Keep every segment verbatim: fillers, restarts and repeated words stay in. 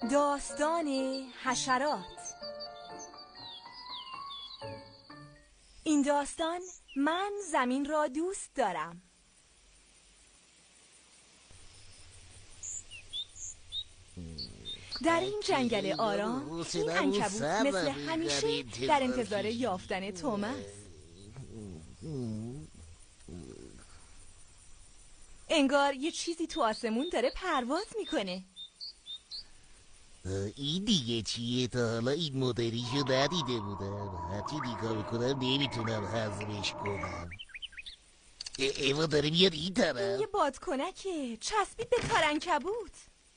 داستان حشرات. این داستان من زمین را دوست دارم. در این جنگل آرام این عنکبوت مثل همیشه در انتظار یافتن توم است. انگار یه چیزی تو آسمون داره پرواز میکنه. این دیگه چیه؟ تا حالا این مدلیشو ندیده بودم. هرچی نگاه میکنم نمیتونم هضمش کنم. ایوا داره میاد این طرف. این یه بادکنکه چسبید به تار عنکبوت.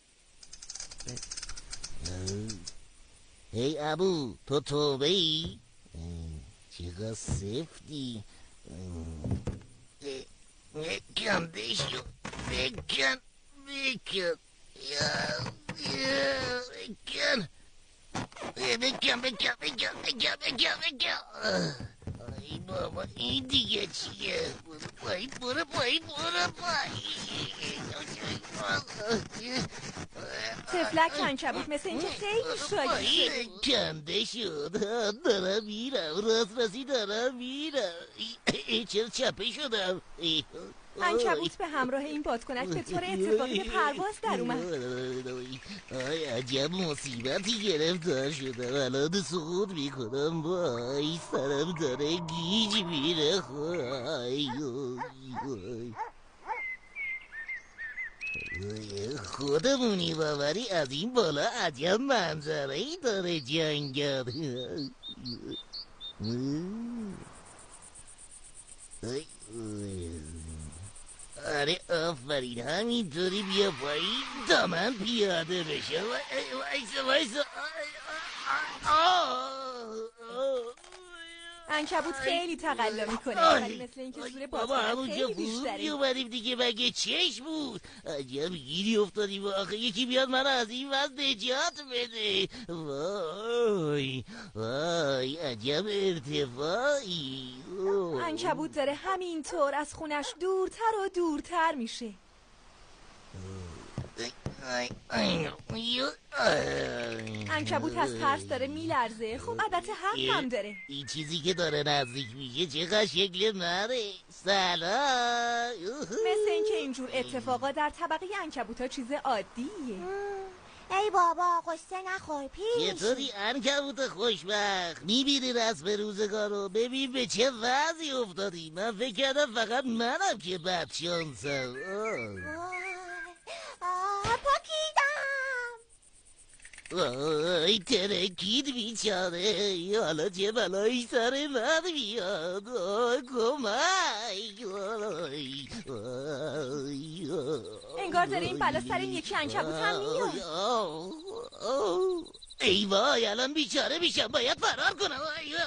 هی ابو، تو توبه ای؟ چقدر سفتی. کنده شو بکن بکن بکن بکن بکن بکن بکن بکن بکن. ای بابا این دیگه چیه؟ برو پایی برو پایی برو پایی. تفلک عنکبوت مثل اینکه خیلی شاکی شده. کنده شد. دارم میرم، راست راستی دارم میرم. چرا چپه شدم؟ عنکبوت به همراه این بادکنک به طور اتفاقی به پرواز در اومد. آی عجب مصیبتی گرفتار شدم. الان سقوط میکنم. وای سرم داره گیج میره. خودمونی باوری از این بالا عجب منظره ای داره جنگل. آره آفرین همینطوری بیا پایین تا من پیاده بشم. وایسا وایسا. عنکبوت خیلی تقلا میکنه ولی مثل اینکه زور بادکنک خیلی بیشتره. اومدیم دیگه مگه چش بود؟ عجب گیری افتادیم. آخه یکی بیاد من از این وضع نجات بده. وای وای عجب ارتفاعی. عنکبوت داره همینطور از خونش دورتر و دورتر میشه. عنکبوت از ترس داره میلرزه. خب البته حق هم داره. این چیزی که داره نزدیک میشه چقدر شکل منه. سلام. مثل اینکه اینجور اتفاقا در طبقه عنکبوتا چیز عادیه. ای بابا قصه نخور پیش. چطوری عنکبوت خوشبخت؟ میبینی رسم روزگارو؟ ببین به چه وضعی افتادی. من فکر کردم فقط منم که بدشانسم. پاکیدم. وای ترکید بیچاره. حالا چه بلایی سر من بیاد. کمک. انگار داره این بلا سر این یکی عنکبوت هم میاد. ای وای الان بیچاره میشم. باید فرار کنم.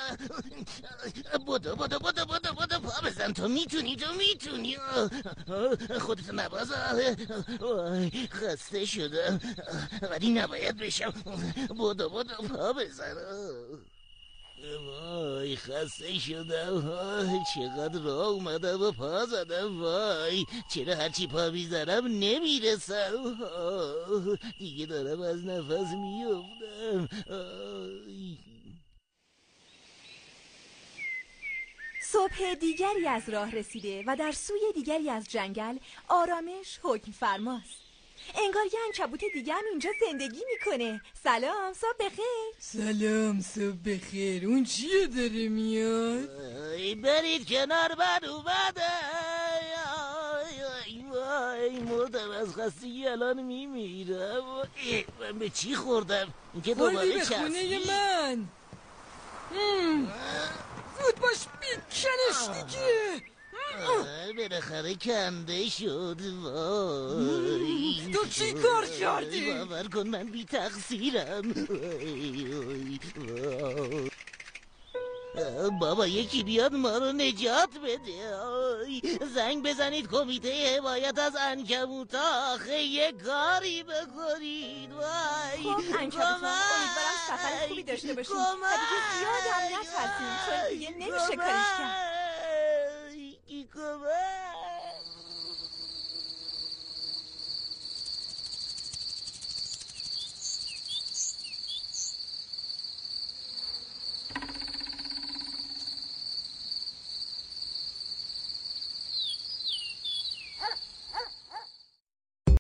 بودو بودو بودو بودو بودو پا بزن. تو میتونی تو میتونی. خودت نباز. وای خسته شدم ولی نباید بشم. بودو بودو پا بزن. وای خسته شدم. وای چقدر راه اومدم و پا زدم. وای چرا هرچی پا میزنم نمیرسم. دیگه دارم از نفس میافتم. صبح دیگری از راه رسیده و در سوی دیگری از جنگل آرامش حکم فرماست. انگار یه عنکبوت دیگه هم اینجا زندگی میکنه. سلام صبح بخیر. سلام صبح بخیر. اون چیه داره میاد؟ برید کنار من اومده. وای مردم از خستگی الان میمیرم. من به چی خوردم؟ اینکه دوباره چسبید. خوردی به خونه من. زود باش بیکنش دیگه. بالاخره کنده شد. وای تو چی کار کردی؟ باور کن من بی تقصیرم. بابا یکی بیاد ما رو نجات بده. زنگ بزنید کمیته حمایت از عنکبوتا. آخه یه کاری بکنید. وای خب عنکبوتا امیدوارم سفر خوبی داشته باشید و دیگه زیاد هم نترسید چون دیگه نمیشه کاریش کرد. کی کمک